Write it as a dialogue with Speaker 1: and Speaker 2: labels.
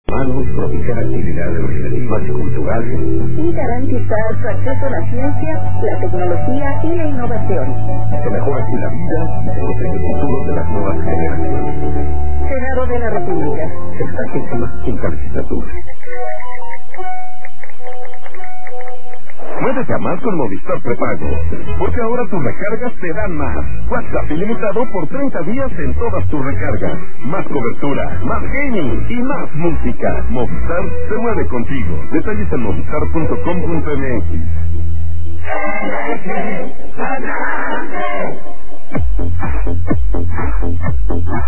Speaker 1: propiciar actividades recreativas y culturales
Speaker 2: y garantizar su acceso a la ciencia, la tecnología y la innovación.
Speaker 1: Que mejora así la vida y se protege el futuro de las nuevas generaciones.
Speaker 2: Senado de la República.
Speaker 1: 65ª legislatura. Puedes llamar con Movistar Prepago, porque ahora tus recargas te dan más. WhatsApp ilimitado por 30 días en todas tus recargas. Más cobertura, más gaming y más música. Movistar se mueve contigo. Detalles en movistar.com.mx.